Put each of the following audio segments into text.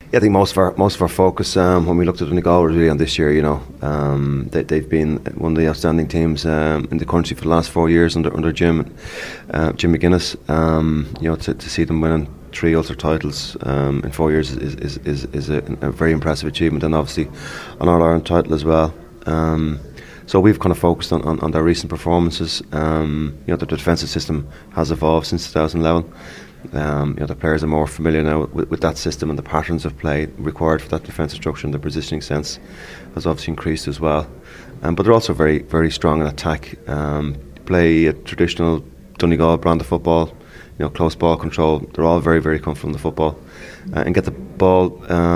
Yeah, I think most of our focus when we looked at Donegal was really on this year. They've been one of the outstanding teams in the country for the last 4 years under Jim McGuinness. To see them winning 3 Ulster titles in 4 years is a very impressive achievement, and obviously an All-Ireland title as well. So we've kind of focused on their recent performances. The defensive system has evolved since 2011. The players are more familiar now with that system, and the patterns of play required for that defensive structure and the positioning sense has obviously increased as well. But they're also very, very strong in attack. Play a traditional Donegal brand of football, close ball control. They're all very, very comfortable in the football and get the ball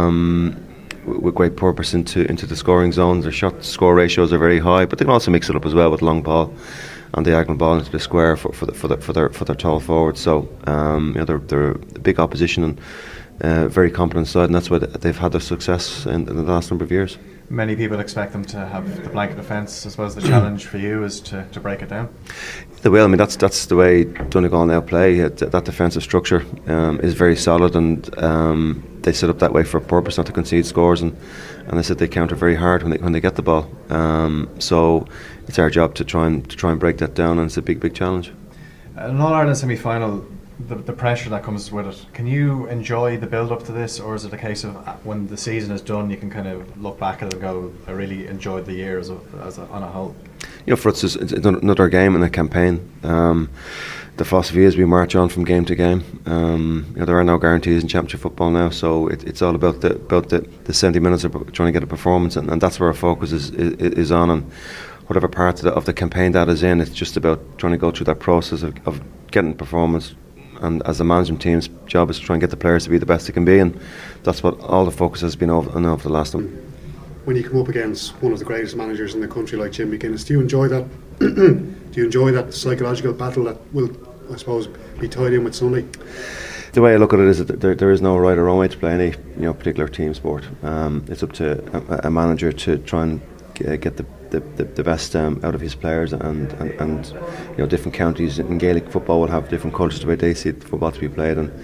with great purpose into the scoring zones. Their shot score ratios are very high, but they can also mix it up as well with long ball and diagonal ball into the square for their tall forwards. So they're a big opposition and very competent side, and that's why they've had their success in the last number of years. Many people expect them to have the blanket defence. I suppose the challenge for you is to break it down. They will. I mean, that's the way Donegal now play. That defensive structure is very solid, and they set up that way for a purpose, not to concede scores. And I said they counter very hard when they get the ball. So it's our job to try and break that down, and it's a big challenge. An All-Ireland semi-final, the pressure that comes with it. Can you enjoy the build-up to this, or is it a case of when the season is done, you can kind of look back at it and go, I really enjoyed the year on a whole? For us, it's another game and a campaign. The philosophy is we march on from game to game. There are no guarantees in championship football now, so it's all about the 70 minutes of trying to get a performance, and that's where our focus is on. And whatever part of the campaign that is in, it's just about trying to go through that process of getting performance. And as the management team's job is to try and get the players to be the best they can be, and that's what all the focus has been over the last one. When you come up against one of the greatest managers in the country like Jim McGuinness, do you enjoy that? Do you enjoy that psychological battle that will, I suppose, be tied in with Sunday? The way I look at it is that there is no right or wrong way to play any particular team sport. It's up to a manager to try and get the best out of his players, and different counties in Gaelic football will have different cultures the way they see football to be played, and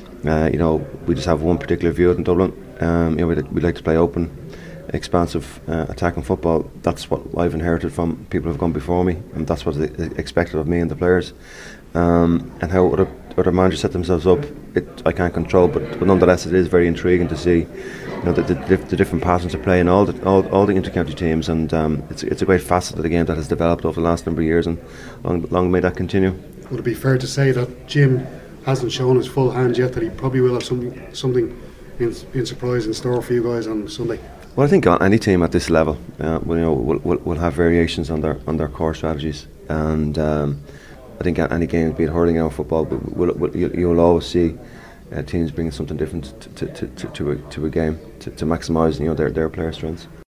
we just have one particular view in Dublin. We like to play open, expansive, attacking football. That's what I've inherited from people who've gone before me, and that's what's expected of me and the players. And how other managers set themselves up, I can't control, but nonetheless it is very intriguing to see the different patterns of play in all the inter-county teams, and it's a great facet of the game that has developed over the last number of years, and long may that continue. Would it be fair to say that Jim hasn't shown his full hand yet, that he probably will have something in surprise in store for you guys on Sunday? Well, I think any team at this level will have variations on their core strategies, and I think any game, be it hurling or football, you'll always see teams bringing something different to a game to maximise their player strengths.